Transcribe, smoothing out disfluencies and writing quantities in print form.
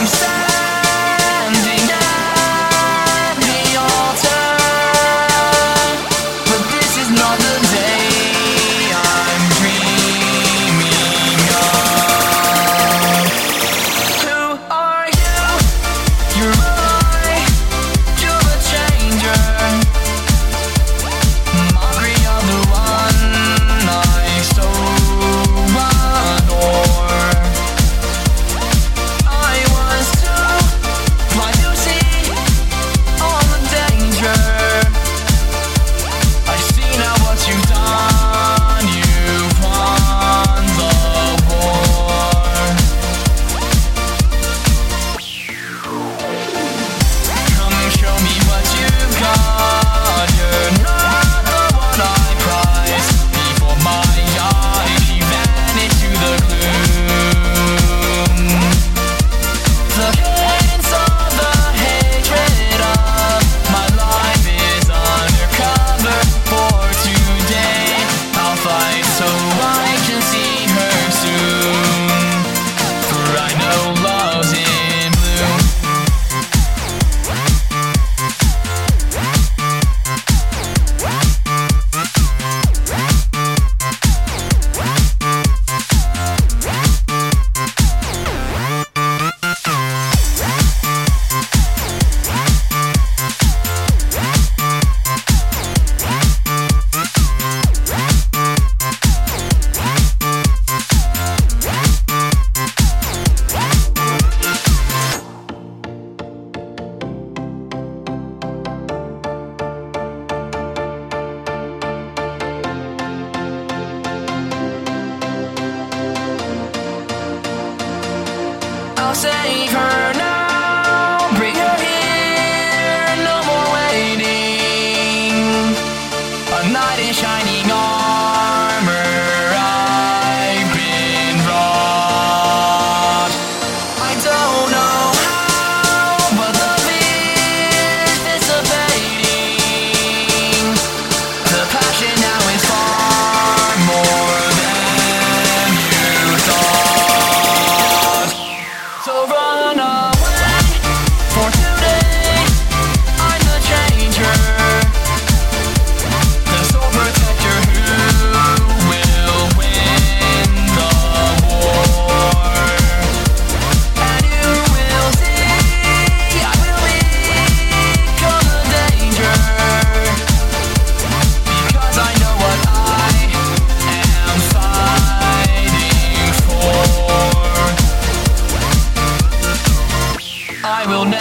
standing at the altar, but this is not the day I'm dreaming of. Who are you? You're you're a changer, mockery of the one I so adore. I was too blind to see all the danger. I see now what you've done. You've won the war. Come show me what you've got. You're not the one I prize. Before my eyes, she vanished to the gloom. The hints of the hatred of my life is undercover for today. I'll fight so I can see her soon, for I know love's in bloom. I'll save her now, bring her here, no more waiting. A knight in shining armor, I've been brought. I don't know how, but the fear is dissipating. The passion now is far more than you thought. So run away, for today I'm the changer, the soul protector who will win the war. And you will see I will become the danger, because I know what I am fighting for. I will never